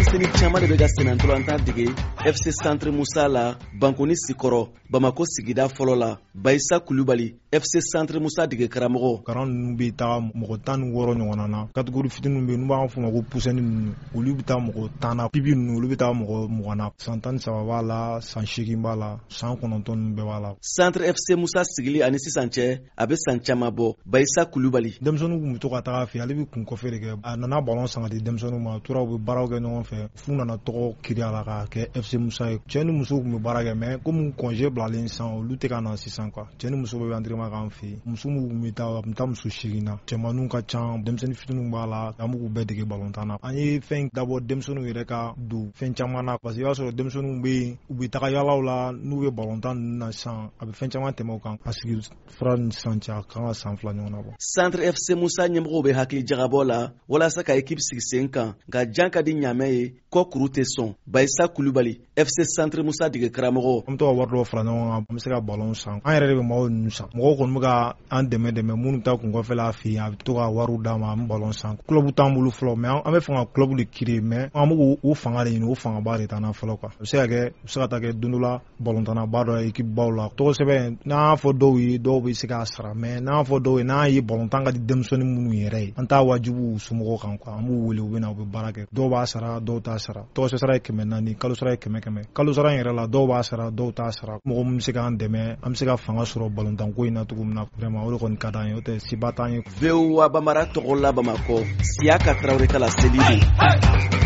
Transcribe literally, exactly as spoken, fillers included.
denmisɛnnin caman de bɛ ka senantolantan dege F C Centre Musa la Bankoni Sikɔrɔ Bamako sigida fɔlɔ la. Bayisa Kulubali F C Centre Musa dege karamɔgɔ. Karan ninnu bɛ taa mɔgɔ tan ni wɔɔrɔ ɲɔgɔn na catégorie fitinin bɛ n'u b'a fɔ ma ko pusɛni ninnu olu bɛ taa mɔgɔ tan na pipi ninnu olu bɛ taa mɔgɔ mugan na san tan ni saba b'a la san seegin b'a la san kɔnɔntɔn ninnu bɛɛ b'a la. Centre F C Musa sigili ani sisan cɛ a bɛ san caman bɔ. Bayisa Kulubali denmisɛnninw kun bɛ to ka taga fɛ ale bɛ kun kɔfɛ de kɛ a nana ballon san ka di denmisɛnninw ma tora u bɛ baaraw kɛ ɲɔgɔn fɛ f'u nana tɔgɔ kiriya la ka kɛ F C Musa ye. Cɛ ni muso kun bɛ baara kɛ mais comme congé bilalen san olu tɛ ka na sisan quoi. Cɛ ni muso bɛ entraînement k'an fɛ yen. Muso minnu kun bɛ taa a kun taa muso seegin na cɛmanninw ka ca denmisɛnnin fitininw b'a la an b'u bɛɛ dege balontan na. An ye fɛn dabɔ denmisɛnninw yɛrɛ ka don fɛn caman na parce que i b'a sɔrɔ denmisɛnninw bɛ yen u bɛ taga yaalaw la n'u bɛ balontan ninnu na sisan a bɛ fɛn caman tɛmɛ o kan parce que fura ni sisan cɛ a kan ka san fila ɲɔgɔn na bɔ. Centre F C Musa ɲɛmɔgɔw bɛ hakili jagabɔ la walasa ka équipe sigi sen kan nka jan ka di ɲamɛ ye kɔ kuru tɛ sɔn. Bayisa Kulubali F C Centre Musa dege karamɔgɔ. An bɛ to ka wari dɔw fara ɲɔgɔn kan an bɛ se ka ballon san an yɛrɛ de bɛ mɔgɔw ninnu san mɔgɔw kɔni bɛ ka an dɛmɛ dɛmɛ minnu ta kun kɔfɛ la fɛ yen a bɛ to ka wariw d'a ma an bɛ ballon san club t'an bolo fɔlɔ mais an bɛ fɛ ka club de créer mais an bɛ k'o fanga de ɲini o fangaba de t'an na fɔlɔ quoi. A bɛ se ka kɛ u bɛ se ka taa kɛ don dɔ la balontanaba dɔ ye équipe baw la tɔgɔ sɛbɛn n'an y'a fɔ dɔw ye dɔw bɛ se k'a sara mais n'an y'a fɔ dɔw ye n'an ye balontan ka di denmisɛnnin minnu yɛrɛ ye an t'a wajibu u somɔgɔw kan quoi an b'u wele u bɛ na u bɛ baara kɛ dɔw b'a sara dɔw t'a sara tɔgɔ sara ye kɛmɛ naani kalo sara ye kɛmɛ kɛmɛ kalo sara in yɛrɛ la dɔw b'a sara dɔw t'a sara mɔgɔ min bɛ se k'an dɛmɛ an bɛ se ka fanga sɔrɔ balontan ko in na cogo min na vraiment o de kɔni ka d'an ye o tɛ siba t'an ye. V O A Bamara tɔgɔ la Bamakɔ Siyaka Tarawele Kala Seli.